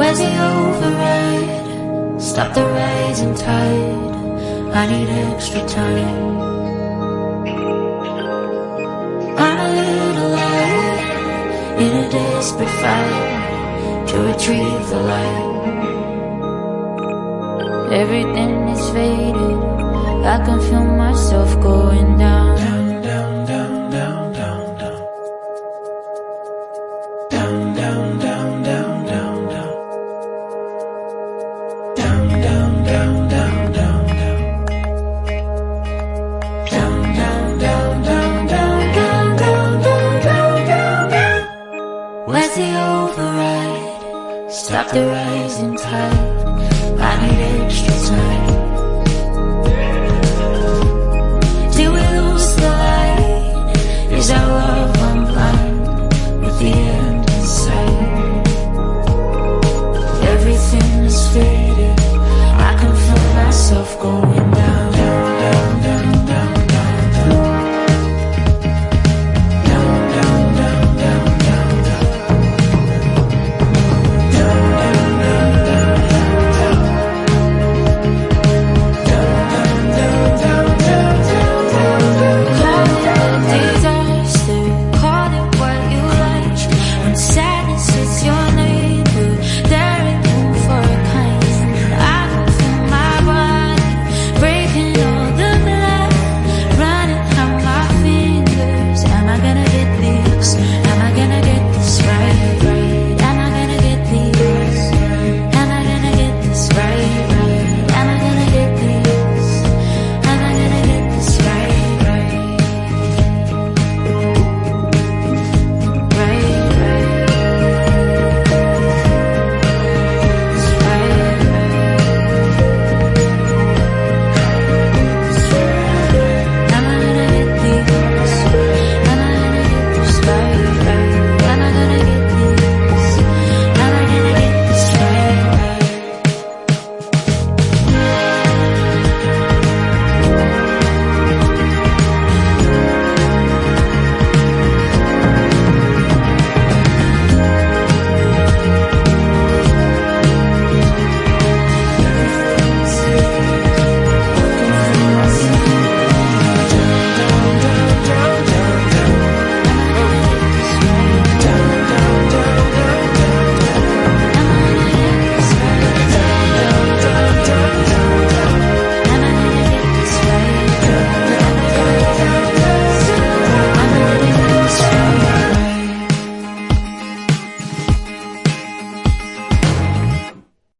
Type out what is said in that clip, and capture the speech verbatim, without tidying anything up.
Where's the override? Stop the rising tide. I need extra time. I'm a little light in a desperate fight to retrieve the light. Everything is faded, I can feel myself going down. Down, down, down, down, down, down. Down, down, down, down, down, down. Down, down, down, down, down, down. Down, down, down, down, down, down, down, down, down, down, down. Where's the override? Stop the rising tide. I need extra time. Till we lose the light. Is our love, I'm blind with the air.